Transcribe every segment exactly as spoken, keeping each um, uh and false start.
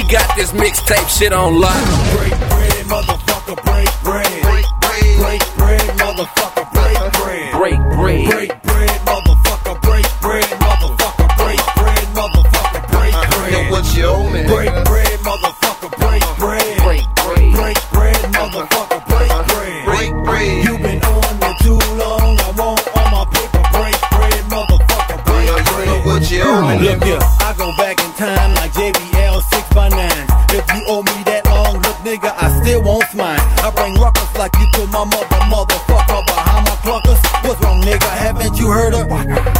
got this mixtape shit on lock. Break bread, motherfucker, break bread. Break bread, break bread, motherfucker, break bread. Break bread, break bread, motherfucker, break bread, motherfucker, break bread, motherfucker, break bread. Yo, what you owe me? Break bread, motherfucker, break bread. Break bread, break bread, motherfucker, break bread. Break bread. You been on me too long. I want all my paper. Break bread, motherfucker, break bread. Yo, what you owe me? Look here, I go back in time like J B L six by nine. If you owe me that long, look nigga, I still won't mine. I bring ruckus like you to my mother, motherfucker, behind my cluckers. What's wrong, nigga? Haven't you heard her?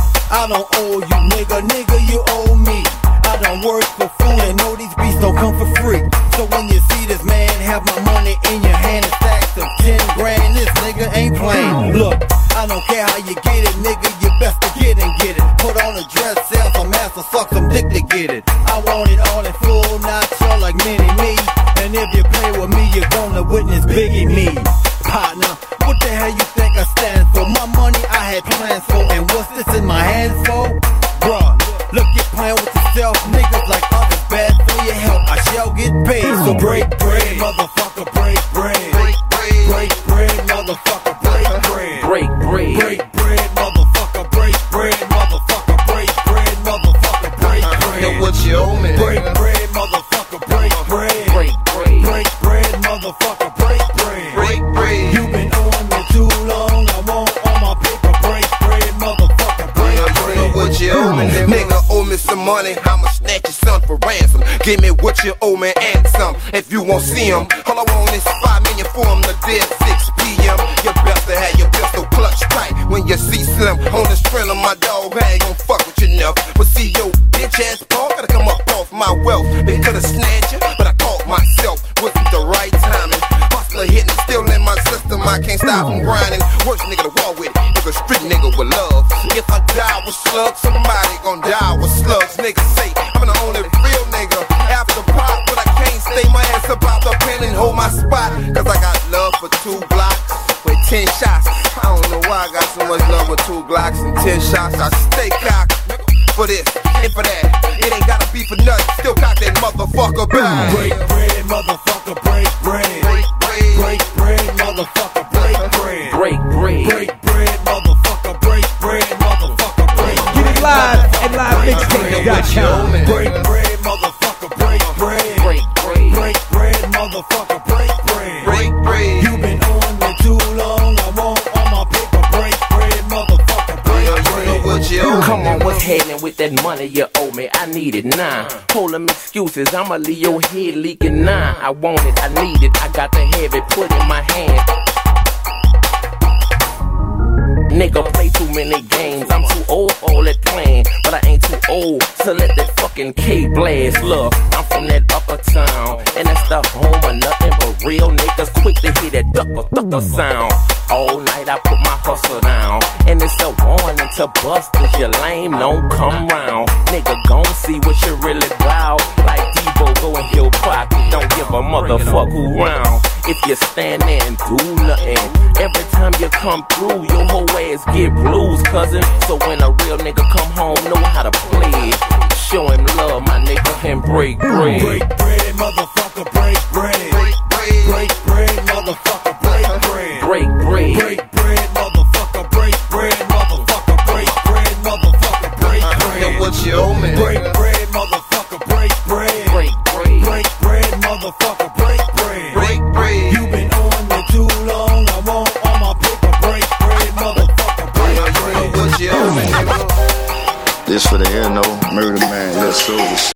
I don't owe you, nigga, nigga, you owe me. I done work for food and know these beats don't come for free. So when you see this man have my money in your hand and stacks of ten grand, this nigga ain't playing. Look, I don't care how you get it, nigga, you best to get and get it. Put on a dress, sell some ass or suck some dick to get it. I want it all in full, not so like mini me. And if you play with me, you're gonna witness Biggie me. Partner, what the hell you think I stand for? My money I had plans for, and what's this in my hands for? Bruh, look, you're playing with yourself, niggas like others bad for your help. I shall get paid, so break bread, motherfucker, break bread. Break bread, break bread, motherfucker, break bread. break bread, break bread, motherfucker, break bread, motherfucker, break bread, motherfucker, break bread. Yo, what you owe me? Break bread, motherfucker, break bread. break bread, Break bread, motherfucker, break bread. Break bread. You been on me too long. I want all my paper. Break bread, motherfucker, break bread. Yo, what you owe me? Nigga owe me some money, I'ma snatch your son for ransom. Give me what you owe me and some. If you won't see him, all I want is five million for him to dead six p m You best to have your pistol clutch tight when you see Slim on the strength of my dog. I ain't gon' fuck with you enough. But see yo, bitch ass Paul gotta come up off my wealth. They coulda snatched you, but I caught myself. Wasn't the right timing. Hustler hitting, still in my system. I can't stop from grinding. Worst nigga to war with, if a street nigga with love. If I die with slugs, somebody gon' die with slugs. Niggas say I'm the only real nigga after pop, but I can't stay my ass about the pen and hold my spot. Cause I got love for two blocks with ten shots. I don't know why I got so much love with two Glocks and ten shots. I stay cocked for this and for that. It ain't gotta be for nothing. Still cock that motherfucker back. Break bread, motherfucker, break bread. Break bread. Break bread, motherfucker, break bread. break bread. Break bread, motherfucker, break bread, motherfucker, break bread. Get it live at live mixtape dot com. Break bread, motherfucker, break bread. break bread, Break bread, motherfucker, break bread. Break bread. You been on me too long. I want all my paper. Break bread, motherfucker, break Yo, you know bread. what you owe me. Come on, what's happening with that money you owe me? I need it now. Hold them excuses, I'ma leave your head leaking now. I want it, I need it, I got to have it put in my hand. Nigga play too many games, I'm too old for all that playing. But I ain't too old, so let that fucking K blast. Look, I'm from that upper town, and that stuff home or nothing but real niggas quick to hear that ducker ducker sound. All night I put my hustle down, and it's a warning to busters, you lame, don't come round. Nigga gon' see what you really bout. Like Debo, go and heal pocket, don't give a motherfucker round. If you stand there and do nothing, every time you come through, your whole ass get blues, cousin. So when a real nigga come home, know how to play it. Show him love, my nigga, and break bread. Break bread, motherfucker, break bread. Break bread. Break bread, motherfucker, break bread. Break bread. Break bread, motherfucker, break bread, motherfucker, break bread, motherfucker, break bread. Yo, what you owe me? Break bread, motherfucker, break bread. Break bread. Break bread, motherfucker, break bread. Break bread. You been on me too long. I want all my paper. Break bread, motherfucker, break Yo, you know bread. what you owe me, nigga. This for the air, no murder man, let's show this.